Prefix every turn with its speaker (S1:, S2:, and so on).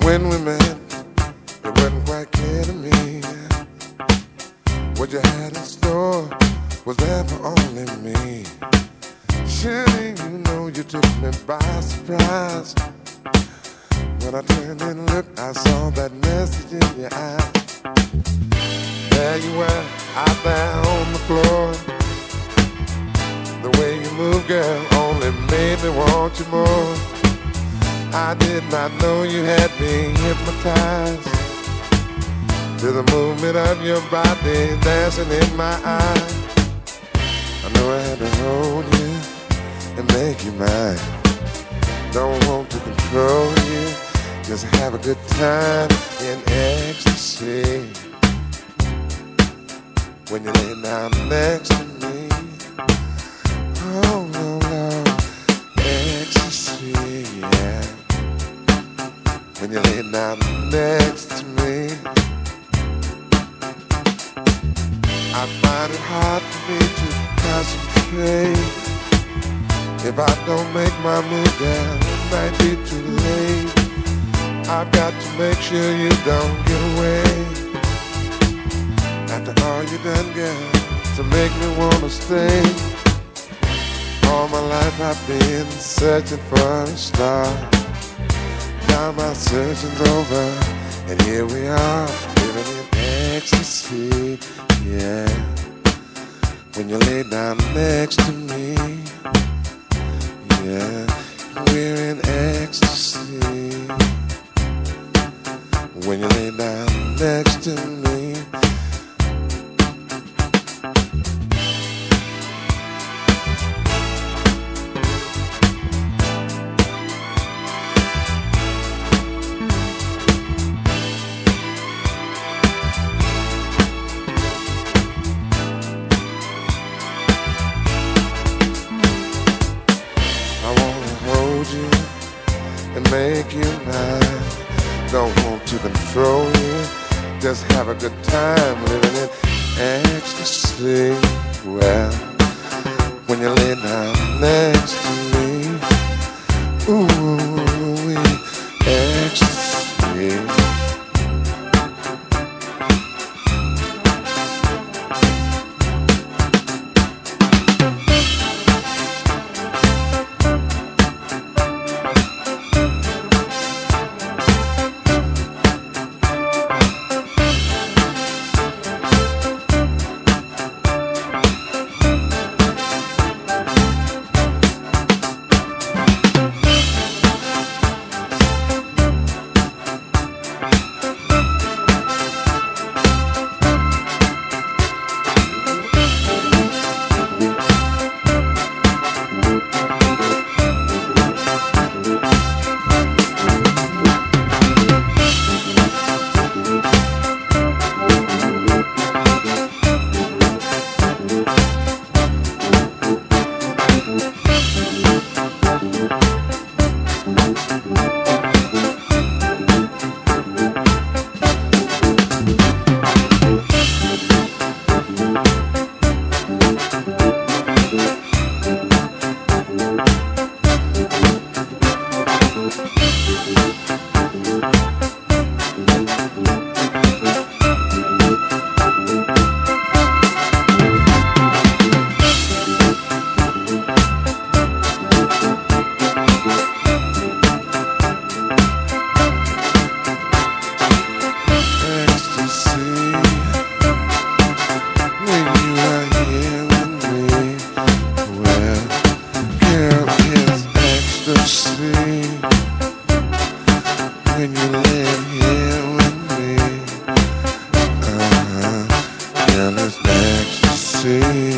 S1: When we met, it wasn't quite clear to me what you had in store was there for only me. Surely you know you took me by surprise. When I turned and looked, I saw that message in your eye. There you were, out there on the floor. The way you move, girl, only made me want you more. I did not know you had me hypnotized to the movement of your body dancing in my eyes. I know I had to hold you and make you mine. Don't want to control you, just have a good time in ecstasy. When you lay down next to me, oh no, Lord, ecstasy, yeah. When you lay down next to me, I find it hard for me to concentrate. If I don't make my move, girl, it might be too late. I've got to make sure you don't get away. After all you done, girl, to make me wanna stay. All my life I've been searching for a star. Now my searching's over, and here we are, living in ecstasy, yeah. When you lay down next to me, yeah, we're in ecstasy. When you lay down next to me, make you mine. Don't want to control you, just have a good time living in ecstasy. Well, when you lay down next to me, ooh, ecstasy. When you live here with me, girl, it's ecstasy.